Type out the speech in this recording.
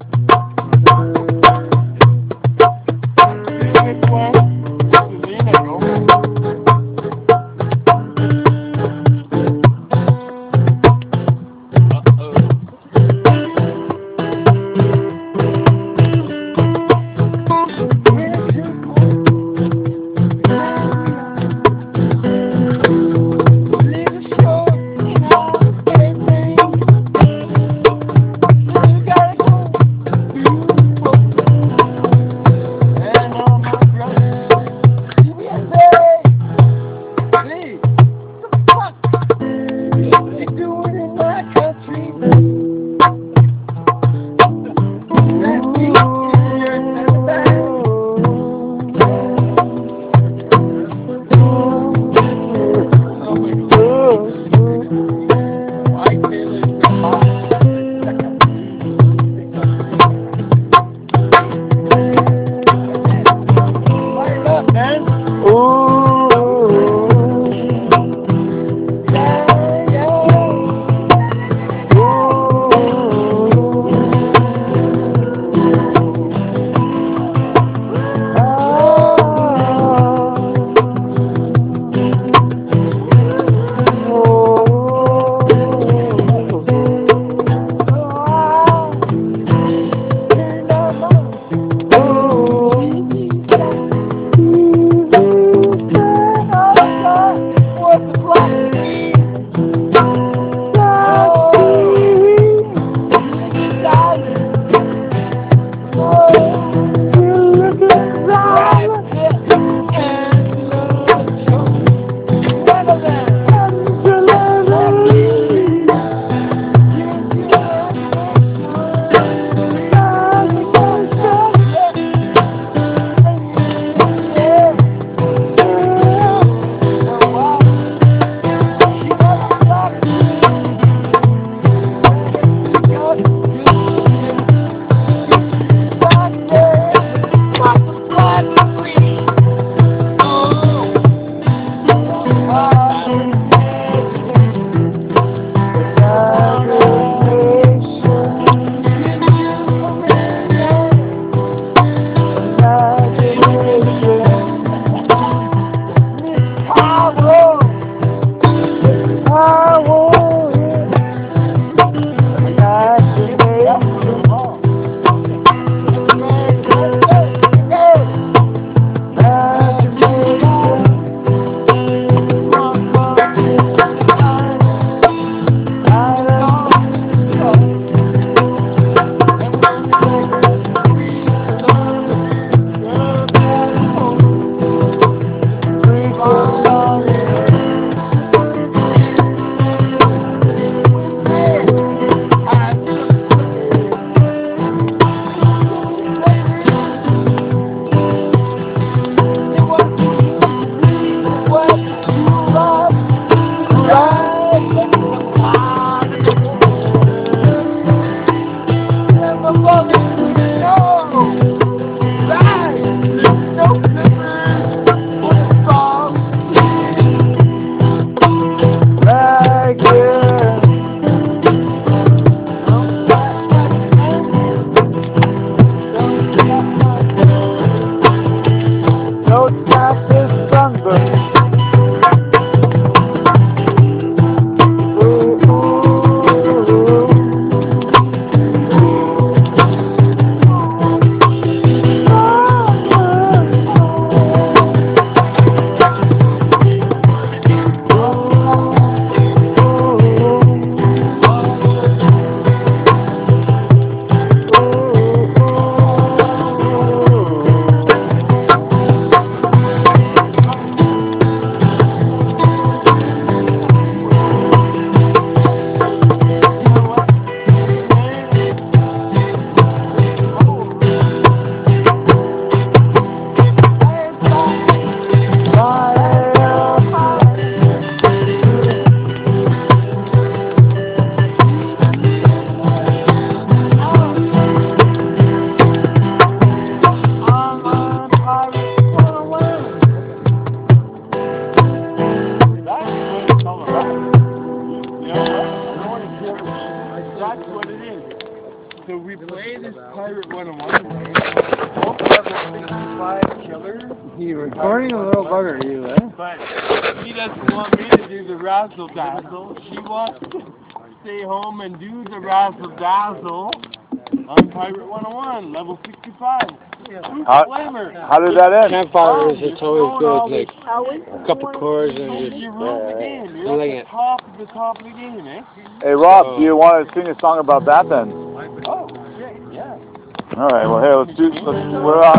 Avec toi, Céline, d'accord. If you go like little show and everything, you gotta go. this Pirate 101 thing. Both level 65 killer. You recording a little bugger, you, eh? But she doesn't want me to do the razzle dazzle. She wants to stay home and do the razzle dazzle on Pirate 101, level 65. Who's How- to blame her? How did that end? Campfires, it's always good, like Howie? a couple chords and just You ruled the game. I You're like at it. the top of the game, eh? Hey Rob, do you want to sing a song about that then? Oh, shit, yeah. All right. Well, hey, let's do. We're